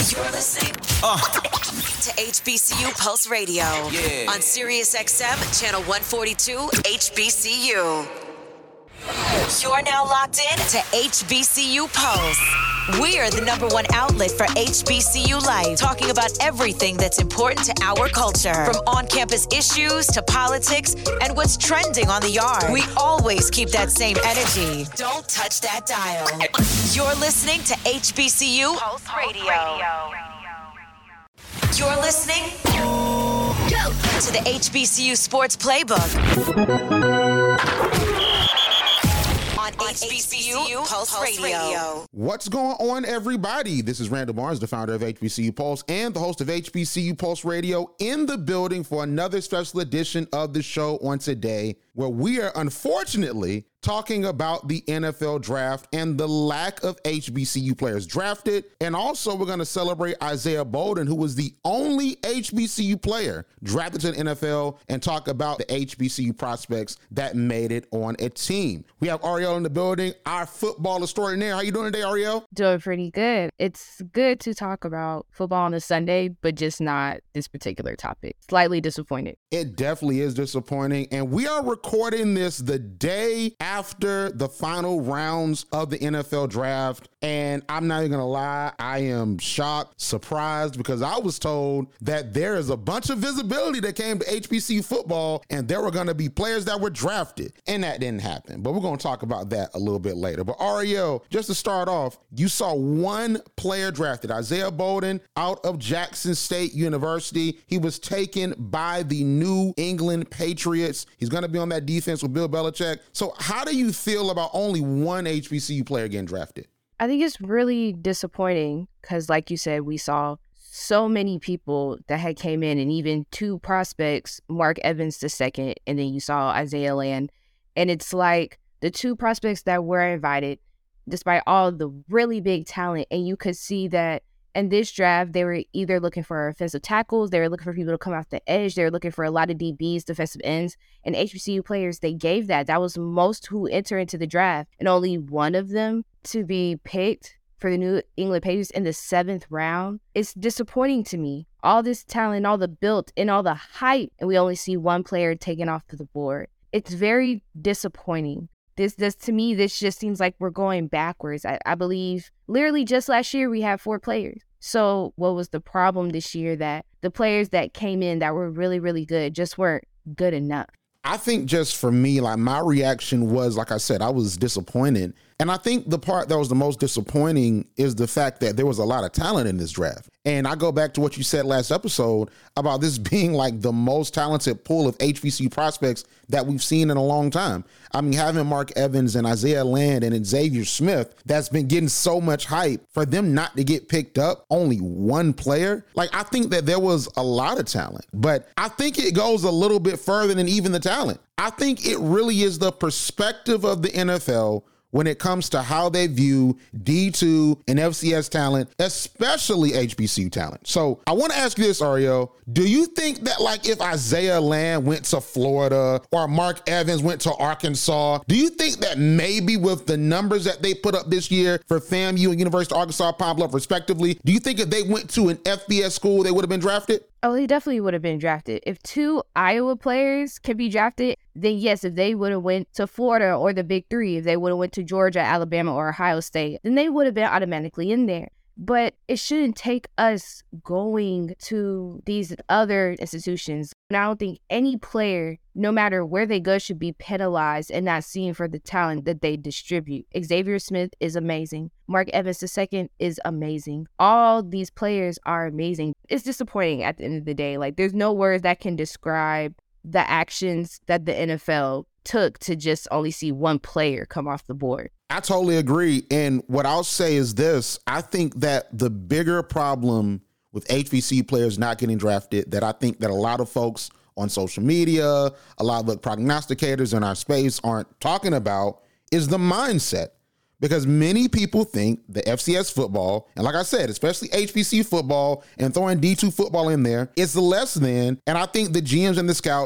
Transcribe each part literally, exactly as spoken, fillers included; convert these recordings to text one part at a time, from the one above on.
You're listening uh. to H B C U Pulse Radio yeah. on Sirius X M Channel one forty-two H B C U. You're now locked in to H B C U Pulse. We are the number one outlet for H B C U life, talking about everything that's important to our culture, from on-campus issues to politics and what's trending on the yard. We always keep that same energy. Don't touch that dial. You're listening to H B C U Pulse Radio. You're listening to the H B C U Sports Playbook. On H B C U Pulse, Pulse Radio. Radio. What's going on, everybody? This is Randall Barnes, the founder of H B C U Pulse and the host of H B C U Pulse Radio, in the building for another special edition of the show on today, where we are unfortunately talking about the N F L draft and the lack of H B C U players drafted. And also we're going to celebrate Isaiah Bolden, who was the only H B C U player drafted to the N F L, and talk about the H B C U prospects that made it on a team. We have Ariel in the building, our football extraordinaire. How you doing today, Ariel? Doing pretty good. It's good to talk about football on a Sunday, but just not this particular topic. Slightly disappointed. It definitely is disappointing. And we are recording this the day after the final rounds of the N F L draft. And I'm not even going to lie, I am shocked, surprised, because I was told that there is a bunch of visibility that came to H B C U football and there were going to be players that were drafted. And that didn't happen. But we're going to talk about that a little bit later. But Ariel, just to start off, you saw one player drafted, Isaiah Bolden, out of Jackson State University. He was taken by the New England Patriots. He's going to be on that defense with Bill Belichick. So how do you feel about only one H B C U player getting drafted? I think it's really disappointing because, like you said, we saw so many people that had came in, and even two prospects, Mark Evans the second, and then you saw Isaiah Land. And it's like the two prospects that were invited, despite all the really big talent, and you could see that in this draft, they were either looking for offensive tackles, they were looking for people to come off the edge, they were looking for a lot of D Bs, defensive ends, and H B C U players, they gave that. That was most who enter into the draft, and only one of them to be picked for the New England Patriots in the seventh round. It's disappointing to me. All this talent, all the built, and all the hype, and we only see one player taken off to the board. It's very disappointing. This, this to me, this just seems like we're going backwards. I, I believe literally just last year we had four players. So what was the problem this year? That the players that came in that were really, really good just weren't good enough. I think just for me, like my reaction was, like I said, I was disappointed. And I think the part that was the most disappointing is the fact that there was a lot of talent in this draft. And I go back to what you said last episode about this being like the most talented pool of H B C U prospects that we've seen in a long time. I mean, having Mark Evans and Isaiah Land and Xavier Smith, that's been getting so much hype, for them not to get picked up, only one player. Like, I think that there was a lot of talent, but I think it goes a little bit further than even the talent. I think it really is the perspective of the N F L when it comes to how they view D two and F C S talent, especially H B C U talent. So I want to ask you this, Ariel. Do you think that, like, if Isaiah Land went to Florida or Mark Evans went to Arkansas, do you think that maybe with the numbers that they put up this year for FAMU and University of Arkansas, Pine Bluff, respectively, do you think if they went to an F B S school, they would have been drafted? Oh, they definitely would have been drafted. If two Iowa players can be drafted, then yes, if they would have went to Florida or the Big Three, if they would have went to Georgia, Alabama, or Ohio State, then they would have been automatically in there. But it shouldn't take us going to these other institutions. And I don't think any player, no matter where they go, should be penalized and not seen for the talent that they distribute. Xavier Smith is amazing. Mark Evans the second is amazing. All these players are amazing. It's disappointing at the end of the day. Like, there's no words that can describe the actions that the N F L took to just only see one player come off the board. I totally agree. And what I'll say is this. I think that the bigger problem with H B C U players not getting drafted, that I think that a lot of folks on social media, a lot of the prognosticators in our space aren't talking about, is the mindset. Because many people think the F C S football, and like I said, especially H B C U football and throwing D two football in there, is less than. And I think the G Ms and the scouts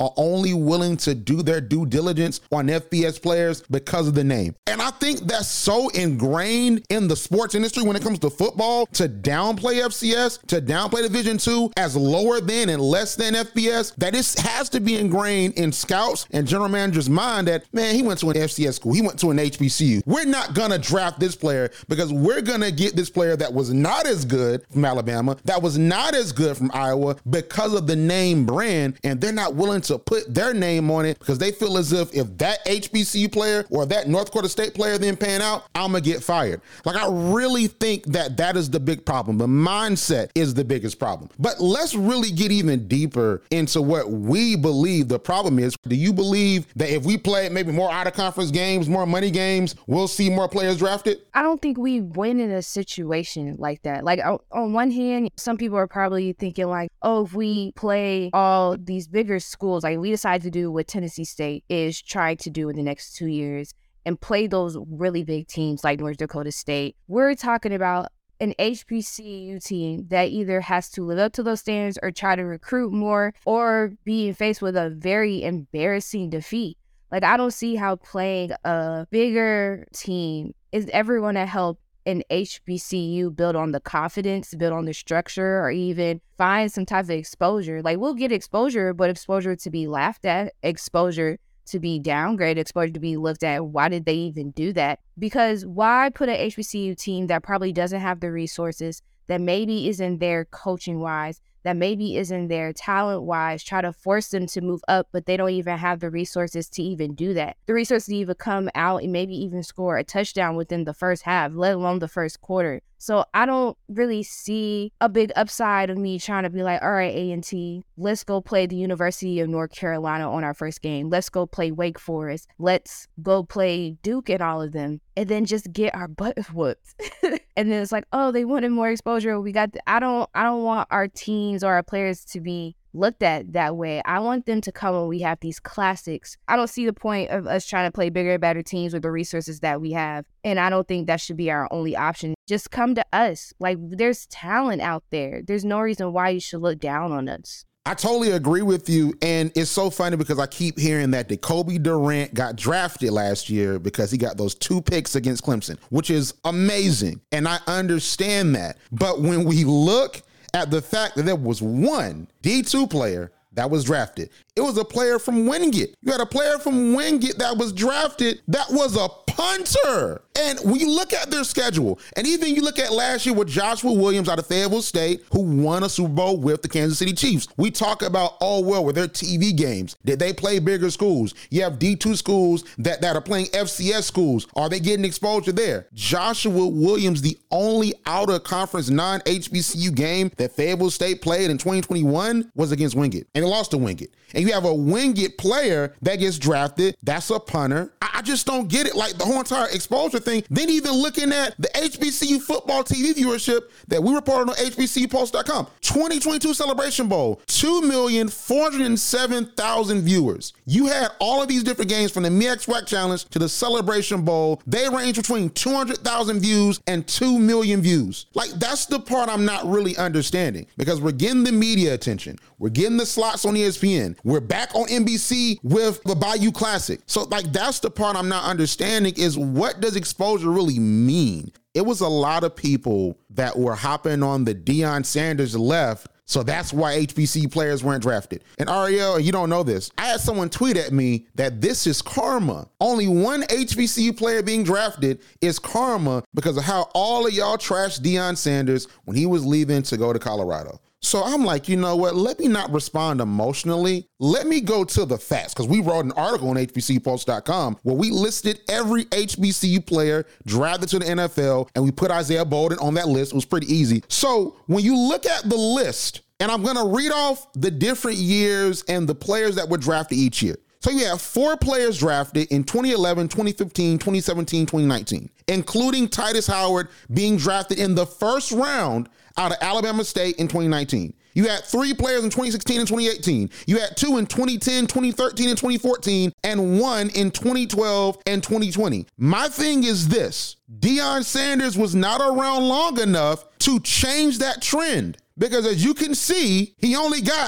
are only willing to do their due diligence on F B S players because of the name. And I think that's so ingrained in the sports industry when it comes to football to downplay F C S, to downplay Division two as lower than and less than F B S, that it has to be ingrained in scouts and general managers' mind that, man, he went to an F C S school, he went to an H B C U. We're not going to draft this player because we're going to get this player that was not as good from Alabama, that was not as good from Iowa because of the name brand, and they're not willing to put their name on it because they feel as if if that H B C U player or that North Dakota State player then pan out, I'm going to get fired. Like, I really think that that is the big problem. The mindset is the biggest problem. But let's really get even deeper into what we believe the problem is. Do you believe that if we play maybe more out-of-conference games, more money games, we'll see more players drafted? I don't think we win in a situation like that. Like, on one hand, some people are probably thinking like, oh, if we play all these bigger schools, like we decide to do what Tennessee State is trying to do in the next two years and play those really big teams like North Dakota State, we're talking about an H B C U team that either has to live up to those standards or try to recruit more or being faced with a very embarrassing defeat. Like, I don't see how playing a bigger team is ever going to help an H B C U build on the confidence, build on the structure, or even find some type of exposure. Like, we'll get exposure, but exposure to be laughed at, exposure to be downgraded, exposure to be looked at. Why did they even do that? Because why put an H B C U team that probably doesn't have the resources, that maybe isn't there coaching-wise, that maybe isn't there talent-wise, try to force them to move up, but they don't even have the resources to even do that. The resources to even come out and maybe even score a touchdown within the first half, let alone the first quarter. So I don't really see a big upside of me trying to be like, all right, A and T, let's go play the University of North Carolina on our first game. Let's go play Wake Forest. Let's go play Duke and all of them, and then just get our butt whooped. And then it's like, oh, they wanted more exposure. We got. The, I don't. I don't want our teams or our players to be looked at that way. I want them to come when we have these classics. I don't see the point of us trying to play bigger and better teams with the resources that we have. And I don't think that should be our only option. Just come to us. Like, there's talent out there. There's no reason why you should look down on us. I totally agree with you. And it's so funny because I keep hearing that Jacoby Durant got drafted last year because he got those two picks against Clemson, which is amazing. And I understand that. But when we look at the fact that there was one D two player that was drafted, it was a player from Wingate. You had a player from Wingate that was drafted that was a punter. And when you look at their schedule, and even you look at last year with Joshua Williams out of Fayetteville State, who won a Super Bowl with the Kansas City Chiefs. We talk about, oh, well, with their T V games, did they play bigger schools? You have D two schools that, that are playing F C S schools. Are they getting exposure there? Joshua Williams, the only out-of-conference non-H B C U game that Fayetteville State played in twenty twenty-one was against Wingate, and they lost to Wingate. And you have a Wingate player that gets drafted, that's a punter. I, I just don't get it. Like, the whole entire exposure thing. Then even looking at the H B C U football T V viewership that we reported on H B C U Pulse dot com. twenty twenty-two Celebration Bowl, two million four hundred seven thousand viewers. You had all of these different games from the M E X W A C Challenge to the Celebration Bowl. They range between two hundred thousand views and two million views. Like, that's the part I'm not really understanding, because we're getting the media attention. We're getting the slots on E S P N. We're back on N B C with the Bayou Classic. So, like, that's the part I'm not understanding, is what does exposure really mean? It was a lot of people that were hopping on the Deion Sanders left, so that's why H B C U players weren't drafted. And Ariel, you don't know this, I had someone tweet at me that this is karma. Only one H B C U player being drafted is karma because of how all of y'all trashed Deion Sanders when he was leaving to go to Colorado. So I'm like, you know what? Let me not respond emotionally. Let me go to the facts, because we wrote an article on H B C U Pulse dot com where we listed every H B C U player drafted to the N F L, and we put Isaiah Bolden on that list. It was pretty easy. So when you look at the list, and I'm going to read off the different years and the players that were drafted each year. So you have four players drafted in twenty eleven, twenty fifteen, twenty seventeen, twenty nineteen, including Titus Howard being drafted in the first round out of Alabama State in twenty nineteen. You had three players in twenty sixteen and twenty eighteen. You had two in twenty ten, twenty thirteen, and twenty fourteen, and one in twenty twelve and twenty twenty. My thing is this: Deion Sanders was not around long enough to change that trend, because as you can see, he only got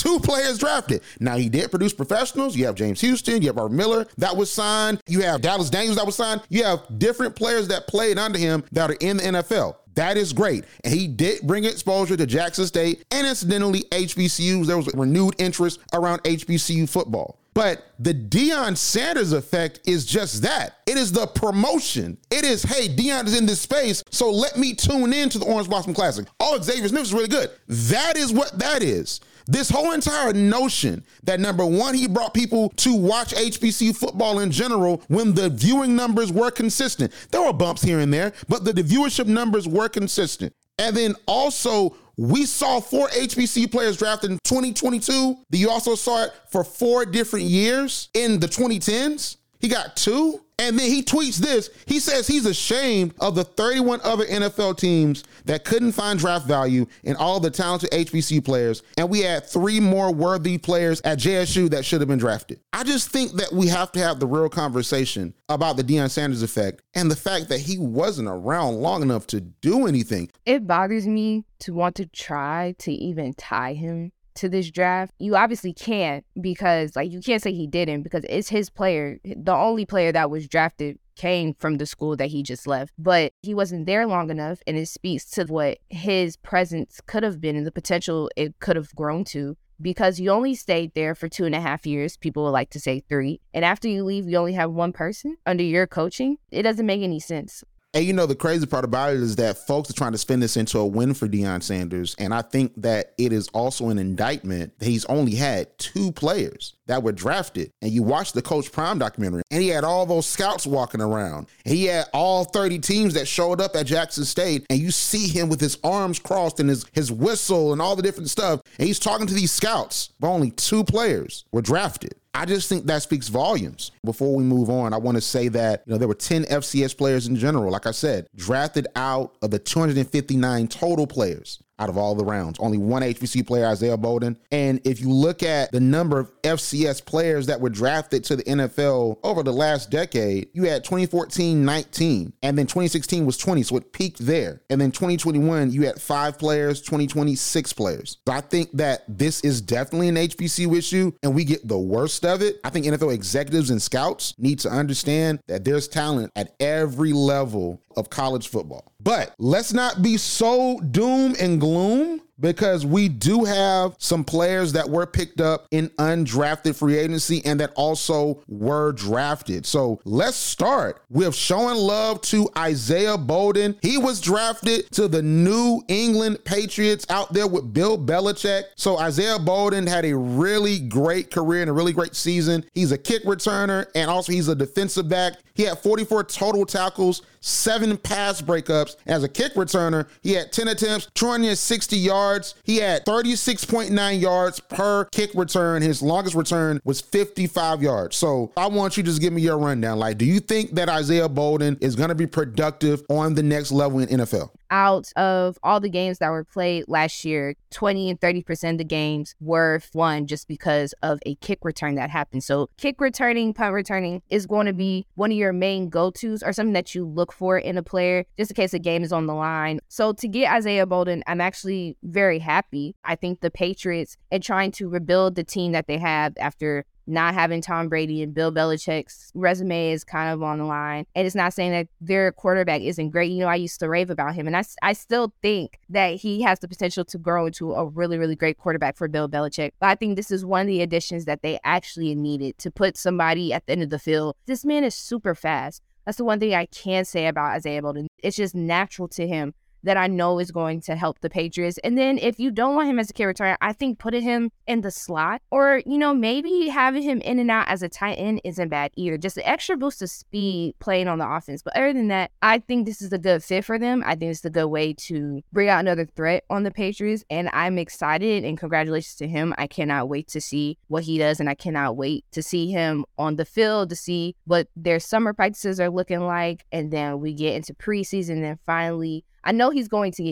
two players drafted. Now, he did produce professionals. You have James Houston. You have Art Miller that was signed. You have Dallas Daniels that was signed. You have different players that played under him that are in the N F L. That is great. And he did bring exposure to Jackson State and incidentally H B C Us. There was renewed interest around H B C U football. But the Deion Sanders effect is just that. It is the promotion. It is, hey, Deion is in this space, so let me tune in to the Orange Blossom Classic. Oh, Xavier Smith is really good. That is what that is. This whole entire notion that, number one, he brought people to watch H B C U football in general when the viewing numbers were consistent. There were bumps here and there, but the, the viewership numbers were consistent. And then also, we saw four H B C U players drafted in twenty twenty-two. You also saw it for four different years in the twenty tens. He got two. And then he tweets this. He says he's ashamed of the thirty-one other N F L teams that couldn't find draft value in all the talented H B C U players. And we had three more worthy players at J S U that should have been drafted. I just think that we have to have the real conversation about the Deion Sanders effect and the fact that he wasn't around long enough to do anything. It bothers me to want to try to even tie him to this draft. You obviously can't, because like you can't say he didn't, because it's his player. The only player that was drafted came from the school that he just left, but he wasn't there long enough, and it speaks to what his presence could have been and the potential it could have grown to, because you only stayed there for two and a half years. People would like to say three, and after you leave you only have one person under your coaching. It doesn't make any sense. And you know, the crazy part about it is that folks are trying to spin this into a win for Deion Sanders. And I think that it is also an indictment that he's only had two players that were drafted. And you watch the Coach Prime documentary, and he had all those scouts walking around. And he had all thirty teams that showed up at Jackson State. And you see him with his arms crossed and his, his whistle and all the different stuff. And he's talking to these scouts, but only two players were drafted. I just think that speaks volumes. Before we move on, I want to say that, you know, there were ten F C S players in general, like I said, drafted out of the two hundred fifty-nine total players out of all the rounds. Only one H B C U player, Isaiah Bolden. And if you look at the number of F C S players that were drafted to the N F L over the last decade, you had twenty fourteen, nineteen, and then twenty sixteen was twenty, so it peaked there. And then twenty twenty-one, you had five players, twenty twenty, six players. So I think that this is definitely an H B C U issue, and we get the worst of it. I think N F L executives and scouts need to understand that there's talent at every level of college football. But let's not be so doom and gloom, because we do have some players that were picked up in undrafted free agency and that also were drafted. So let's start with showing love to Isaiah Bolden. He was drafted to the New England Patriots out there with Bill Belichick. So Isaiah Bolden had a really great career and a really great season. He's a kick returner, and also he's a defensive back. He had forty-four total tackles, seven pass breakups. As a kick returner, he had ten attempts, two hundred sixty yards. He had thirty-six point nine yards per kick return. His longest return was fifty-five yards. So I want you to just give me your rundown. Like, do you think that Isaiah Bolden is going to be productive on the next level in N F L? Out of all the games that were played last year, twenty and thirty percent of the games were won just because of a kick return that happened. So kick returning, punt returning is going to be one of your main go-tos, or something that you look for in a player just in case a game is on the line. So to get Isaiah Bolden, I'm actually very happy. I think the Patriots, and trying to rebuild the team that they have after not having Tom Brady, and Bill Belichick's resume is kind of on the line. And it's not saying that their quarterback isn't great. You know, I used to rave about him, and I, I still think that he has the potential to grow into a really, really great quarterback for Bill Belichick. But I think this is one of the additions that they actually needed to put somebody at the end of the field. This man is super fast. That's the one thing I can say about Isaiah Bolden. It's just natural to him that I know is going to help the Patriots. And then if you don't want him as a kick returner, I think putting him in the slot, or, you know, maybe having him in and out as a tight end isn't bad either. Just an extra boost of speed playing on the offense. But other than that, I think this is a good fit for them. I think it's a good way to bring out another threat on the Patriots. And I'm excited, and congratulations to him. I cannot wait to see what he does, and I cannot wait to see him on the field, to see what their summer practices are looking like. And then we get into preseason, and then finally, I know he's going to get used.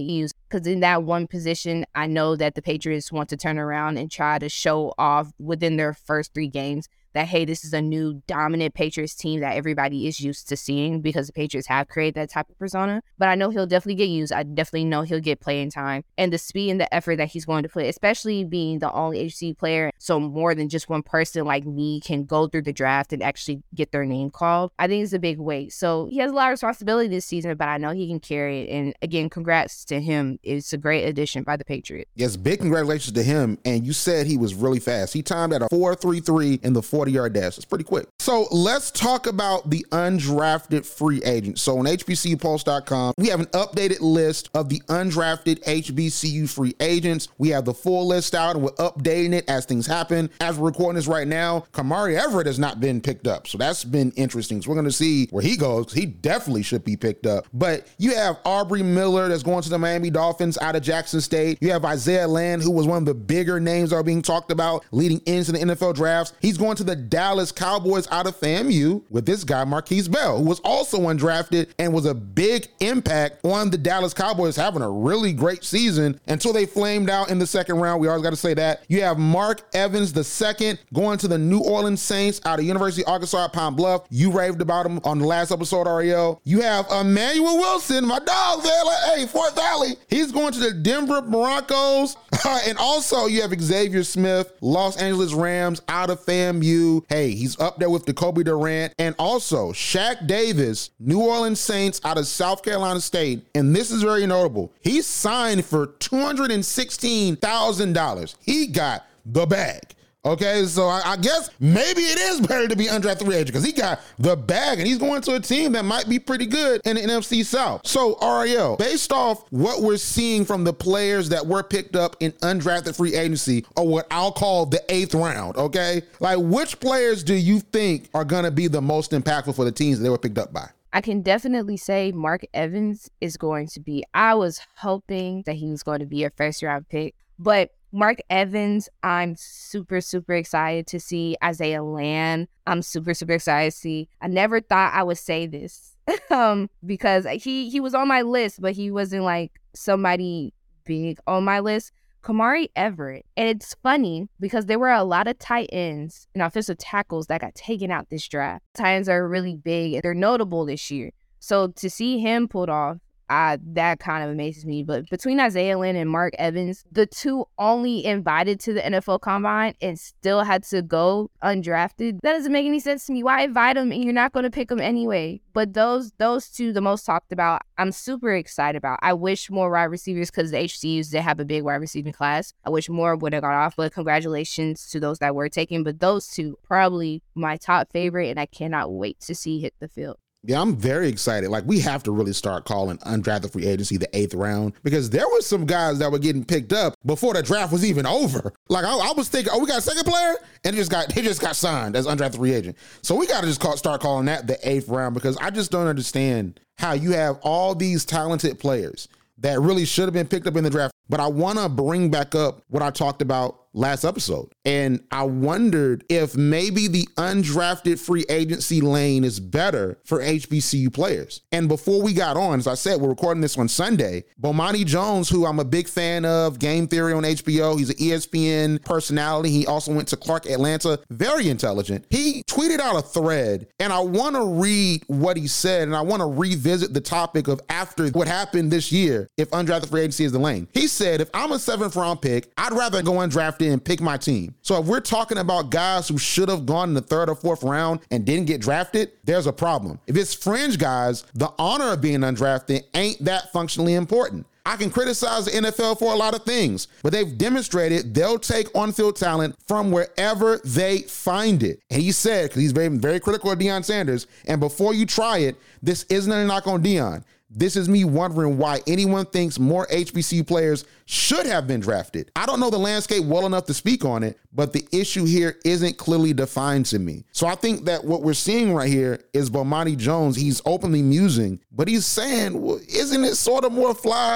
because in that one position, I know that the Patriots want to turn around and try to show off within their first three games that, hey, this is a new dominant Patriots team that everybody is used to seeing because the Patriots have created that type of persona. But I know he'll definitely get used. I definitely know he'll get playing time. And the speed and the effort that he's going to put, especially being the only H C player, so more than just one person like me can go through the draft and actually get their name called, I think it's a big weight. So he has a lot of responsibility this season, but I know he can carry it. And again, congrats to him. It's a great addition by the Patriots. Yes, big congratulations to him. And you said he was really fast. He timed at a four three three in the forty-yard dash. It's pretty quick. So let's talk about the undrafted free agents. So on H B C U Pulse dot com, we have an updated list of the undrafted H B C U free agents. We have the full list out, and we're updating it as things happen. As we're recording this right now, Kamari Everett has not been picked up. So that's been interesting. So we're going to see where he goes. He definitely should be picked up. But you have Aubrey Miller that's going to the Miami Dolphins out of Jackson State. You have Isaiah Land, who was one of the bigger names that are being talked about leading into the N F L drafts. He's going to the Dallas Cowboys out of FAMU with this guy, Marquise Bell, who was also undrafted and was a big impact on the Dallas Cowboys having a really great season until they flamed out in the second round. We always got to say that. You have Mark Evans the second going to the New Orleans Saints out of University of Arkansas at Pine Bluff. You raved about him on the last episode, Ariel. You have Emmanuel Wilson, my dog there, like, hey, Fort Valley. He's going to the Denver Broncos. And also you have Xavier Smith, Los Angeles Rams out of FAMU. Hey, he's up there with Jacoby Durant. And also Shaq Davis, New Orleans Saints out of South Carolina State. And this is very notable. He signed for two hundred sixteen thousand dollars. He got the bag. Okay, so I, I guess maybe it is better to be undrafted free agent because he got the bag and he's going to a team that might be pretty good in the N F C South. So Ariel, based off what we're seeing from the players that were picked up in undrafted free agency, or what I'll call the eighth round, okay? Like, which players do you think are going to be the most impactful for the teams that they were picked up by? I can definitely say Mark Evans is going to be, I was hoping that he was going to be a first round pick, but Mark Evans, I'm super, super excited to see. Isaiah Land, I'm super, super excited to see. I never thought I would say this um, because he, he was on my list, but he wasn't like somebody big on my list. Kamari Everett. And it's funny because there were a lot of tight ends and offensive tackles that got taken out this draft. Tight ends are really big and they're notable this year. So to see him pulled off, Uh, that kind of amazes me. But between Isaiah Lynn and Mark Evans, the two only invited to the N F L Combine and still had to go undrafted. That doesn't make any sense to me. Why invite them and you're not going to pick them anyway? But those those two, the most talked about, I'm super excited about. I wish more wide receivers, because the H C Us, they have a big wide receiving class. I wish more would have gone off, but congratulations to those that were taken. But those two, probably my top favorite, and I cannot wait to see hit the field. Yeah, I'm very excited. Like, we have to really start calling undrafted free agency the eighth round, because there were some guys that were getting picked up before the draft was even over. Like, I, I was thinking, oh, we got a second player, and he just got he just got signed as undrafted free agent. So we got to just call, start calling that the eighth round, because I just don't understand how you have all these talented players that really should have been picked up in the draft. But I want to bring back up what I talked about last episode. And I wondered if maybe the undrafted free agency lane is better for H B C U players. And before we got on, as I said, we're recording this on Sunday, Bomani Jones, who I'm a big fan of, Game Theory on H B O. He's an E S P N personality. He also went to Clark Atlanta, very intelligent. He tweeted out a thread, and I want to read what he said, and I want to revisit the topic of after what happened this year, if undrafted free agency is the lane. He said, if I'm a seventh round pick, I'd rather go undrafted and pick my team. So if we're talking about guys who should have gone in the third or fourth round and didn't get drafted, there's a problem. If it's fringe guys, the honor of being undrafted ain't that functionally important. I can criticize the N F L for a lot of things, but they've demonstrated they'll take on-field talent from wherever they find it. And he said, because he's very, very critical of Deion Sanders, and before you try it, this isn't a knock on Deion. This is me wondering why anyone thinks more H B C U players should have been drafted. I don't know the landscape well enough to speak on it, but the issue here isn't clearly defined to me. So I think that what we're seeing right here is Bomani Jones. He's openly musing, but he's saying, well, isn't it sort of more fly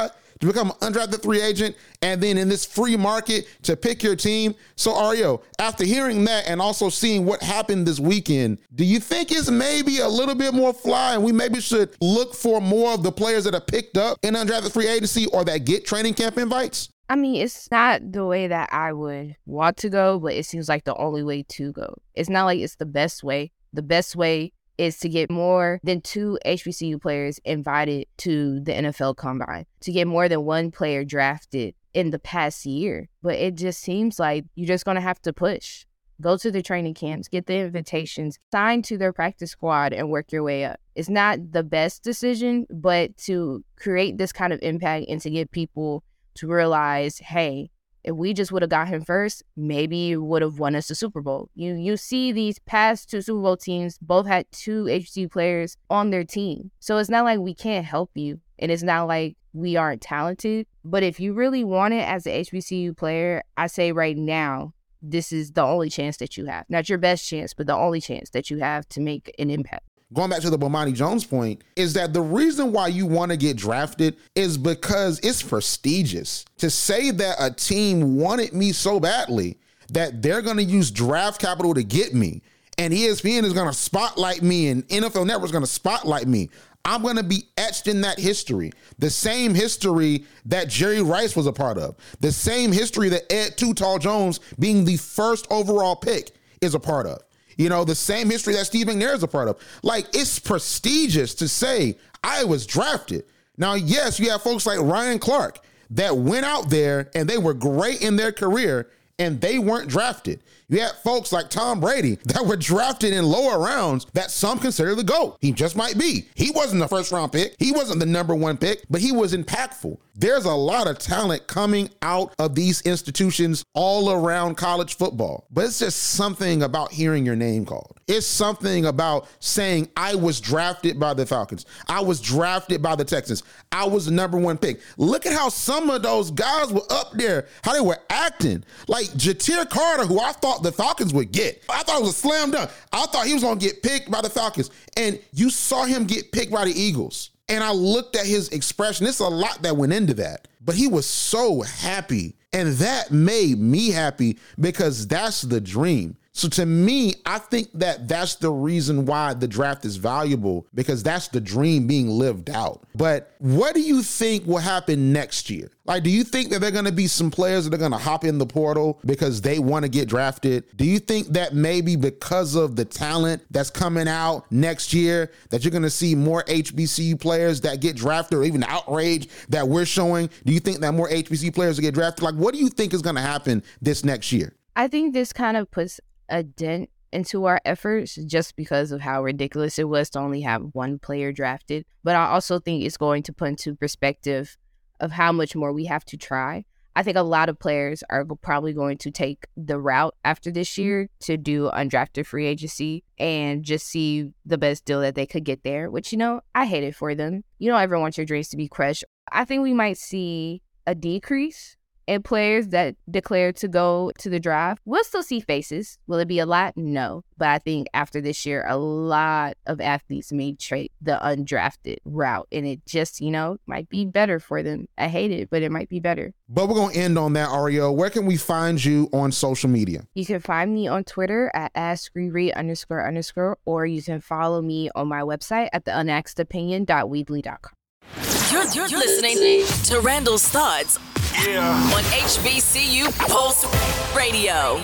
to become an undrafted free agent, and then in this free market to pick your team. So, Ario, after hearing that and also seeing what happened this weekend, do you think it's maybe a little bit more fly and we maybe should look for more of the players that are picked up in undrafted free agency or that get training camp invites? I mean, it's not the way that I would want to go, but it seems like the only way to go. It's not like it's the best way. The best way is to get more than two H B C U players invited to the N F L Combine, to get more than one player drafted in the past year. But it just seems like you're just going to have to push. Go to the training camps, get the invitations, sign to their practice squad, and work your way up. It's not the best decision, but to create this kind of impact and to get people to realize, hey, if we just would have got him first, maybe it would have won us the Super Bowl. You you see these past two Super Bowl teams both had two H B C U players on their team. So it's not like we can't help you, and it's not like we aren't talented. But if you really want it as an H B C U player, I say right now, this is the only chance that you have. Not your best chance, but the only chance that you have to make an impact. Going back to the Bomani Jones point, is that the reason why you want to get drafted is because it's prestigious. To say that a team wanted me so badly that they're going to use draft capital to get me, and E S P N is going to spotlight me, and N F L Network is going to spotlight me, I'm going to be etched in that history. The same history that Jerry Rice was a part of. The same history that Ed Too Tall Jones, being the first overall pick, is a part of. You know, the same history that Steve McNair is a part of. Like, it's prestigious to say I was drafted. Now, yes, you have folks like Ryan Clark that went out there and they were great in their career and they weren't drafted. You had folks like Tom Brady that were drafted in lower rounds that some consider the GOAT. He just might be. He wasn't the first round pick. He wasn't the number one pick, but he was impactful. There's a lot of talent coming out of these institutions all around college football, but it's just something about hearing your name called. It's something about saying, I was drafted by the Falcons. I was drafted by the Texans. I was the number one pick. Look at how some of those guys were up there, how they were acting. Like Ja'Tyre Carter, who I thought the Falcons would get. I thought it was a slam dunk. I thought he was going to get picked by the Falcons. And you saw him get picked by the Eagles. And I looked at his expression. There's a lot that went into that. But he was so happy. And that made me happy because that's the dream. So to me, I think that that's the reason why the draft is valuable, because that's the dream being lived out. But what do you think will happen next year? Like, do you think that there are going to be some players that are going to hop in the portal because they want to get drafted? Do you think that maybe because of the talent that's coming out next year, that you're going to see more H B C U players that get drafted, or even the outrage that we're showing? Do you think that more H B C U players will get drafted? Like, what do you think is going to happen this next year? I think this kind of puts a dent into our efforts just because of how ridiculous it was to only have one player drafted. But I also think it's going to put into perspective of how much more we have to try. I think a lot of players are probably going to take the route after this year to do undrafted free agency and just see the best deal that they could get there, which, you know, I hate it for them. You don't ever want your dreams to be crushed. I think we might see a decrease and players that declare to go to the draft. We'll still see faces. Will it be a lot? No. But I think after this year, a lot of athletes may take the undrafted route, and it just, you know, might be better for them. I hate it, but it might be better. But we're going to end on that, Ariel. Where can we find you on social media? You can find me on Twitter at AskRiri underscore underscore, or you can follow me on my website at the unasked opinion dot weebly dot com. You're, you're, you're listening to Randall's Thoughts yeah. on H B C U Pulse Radio.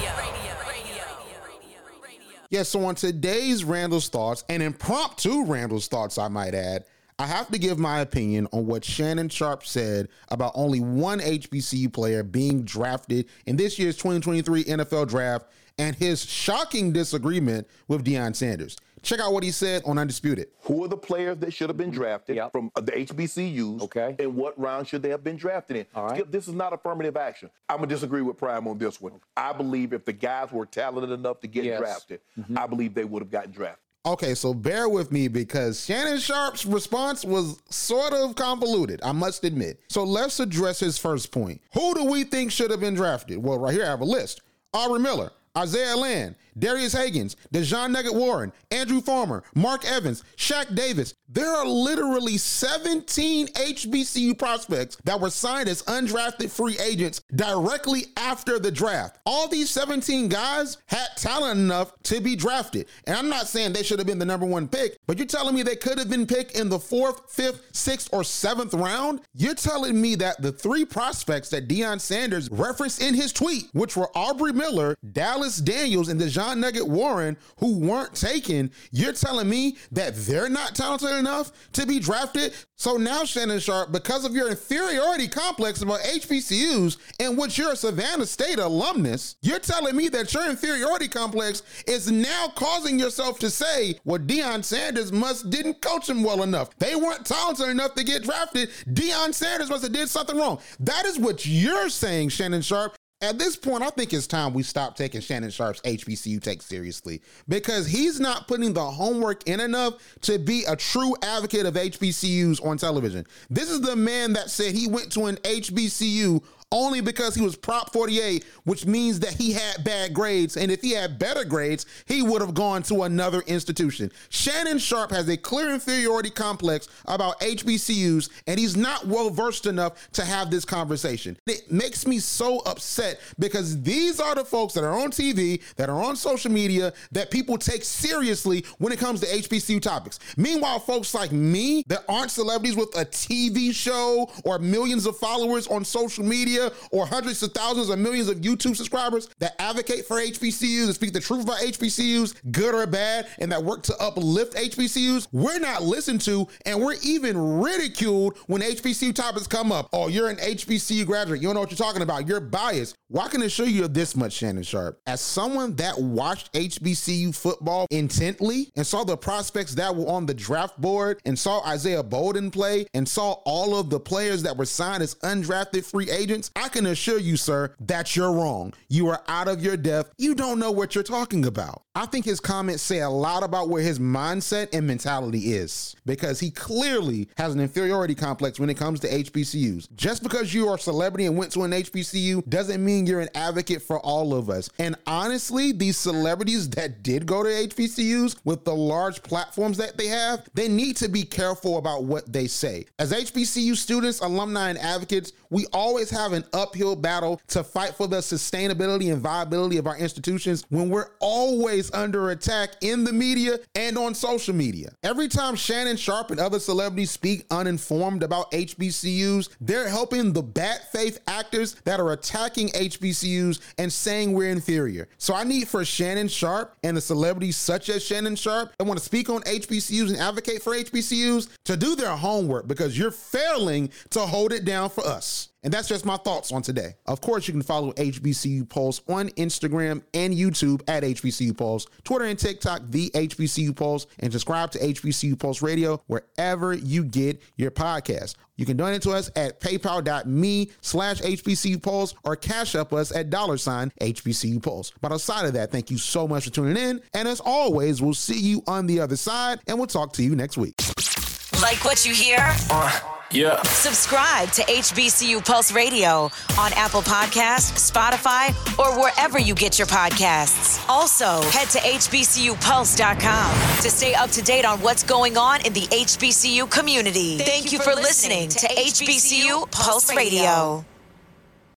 Yeah, so on today's Randall's Thoughts, and impromptu Randall's Thoughts, I might add, I have to give my opinion on what Shannon Sharpe said about only one H B C U player being drafted in this year's twenty twenty-three N F L Draft, and his shocking disagreement with Deion Sanders. Check out what he said on Undisputed. Who are the players that should have been drafted yep. from the H B C Us? Okay. And what round should they have been drafted in? All right. Skip, this is not affirmative action. I'm going to disagree with Prime on this one. I believe if the guys were talented enough to get yes. drafted, mm-hmm. I believe they would have gotten drafted. Okay, so bear with me because Shannon Sharpe's response was sort of convoluted, I must admit. So let's address his first point. Who do we think should have been drafted? Well, right here I have a list. Aubrey Miller. Isaiah Land, Darius Hagans, DeJohn Nugget Warren, Andrew Farmer, Mark Evans, Shaq Davis. There are literally seventeen H B C U prospects that were signed as undrafted free agents directly after the draft. All these seventeen guys had talent enough to be drafted. And I'm not saying they should have been the number one pick, but you're telling me they could have been picked in the fourth, fifth, sixth, or seventh round? You're telling me that the three prospects that Deion Sanders referenced in his tweet, which were Aubrey Miller, Dallas Daniels, and DeJohn Nugget Warren, who weren't taken, you're telling me that they're not talented enough to be drafted? So now, Shannon Sharpe, because of your inferiority complex about H B C Us, in which you're a Savannah State alumnus, you're telling me that your inferiority complex is now causing yourself to say, well, Deion Sanders must didn't coach him well enough. They weren't talented enough to get drafted. Deion Sanders must have did something wrong. That is what you're saying, Shannon Sharpe. At this point, I think it's time we stop taking Shannon Sharpe's H B C U take seriously, because he's not putting the homework in enough to be a true advocate of H B C Us on television. This is the man that said he went to an H B C U only because he was Prop forty-eight, which means that he had bad grades. And if he had better grades, he would have gone to another institution. Shannon Sharpe has a clear inferiority complex about H B C Us, and he's not well versed enough to have this conversation. It makes me so upset because these are the folks that are on T V, that are on social media, that people take seriously when it comes to H B C U topics. Meanwhile, folks like me that aren't celebrities with a T V show or millions of followers on social media, or hundreds of thousands or millions of YouTube subscribers that advocate for H B C Us, that speak the truth about H B C Us, good or bad, and that work to uplift H B C Us, we're not listened to, and we're even ridiculed when H B C U topics come up. Oh, you're an H B C U graduate. You don't know what you're talking about. You're biased. Well, I can assure you of this much, Shannon Sharpe. As someone that watched H B C U football intently and saw the prospects that were on the draft board and saw Isaiah Bolden play and saw all of the players that were signed as undrafted free agents, I can assure you, sir, that you're wrong. You are out of your depth. You don't know what you're talking about. I think his comments say a lot about where his mindset and mentality is, because he clearly has an inferiority complex when it comes to H B C Us. Just because you are a celebrity and went to an H B C U doesn't mean you're an advocate for all of us. And honestly, these celebrities that did go to H B C Us with the large platforms that they have, they need to be careful about what they say. As H B C U students, alumni, and advocates, we always have an uphill battle to fight for the sustainability and viability of our institutions when we're always under attack in the media and on social media. Every time Shannon Sharpe and other celebrities speak uninformed about H B C Us, they're helping the bad faith actors that are attacking H B C Us and saying we're inferior. So I need for Shannon Sharpe and the celebrities such as Shannon Sharpe that want to speak on H B C Us and advocate for H B C Us to do their homework, because you're failing to hold it down for us. And that's just my thoughts on today. Of course, you can follow H B C U Pulse on Instagram and YouTube at H B C U Pulse, Twitter and TikTok, the H B C U Pulse, and subscribe to H B C U Pulse Radio wherever you get your podcast. You can donate to us at paypal.me slash HBCU Pulse or cash up us at dollar sign H B C U Pulse. But outside of that, thank you so much for tuning in. And as always, we'll see you on the other side, and we'll talk to you next week. Like what you hear? Uh, yeah. Subscribe to H B C U Pulse Radio on Apple Podcasts, Spotify, or wherever you get your podcasts. Also, head to H B C U pulse dot com to stay up to date on what's going on in the H B C U community. Thank, Thank you, you for listening to H B C U Pulse Radio.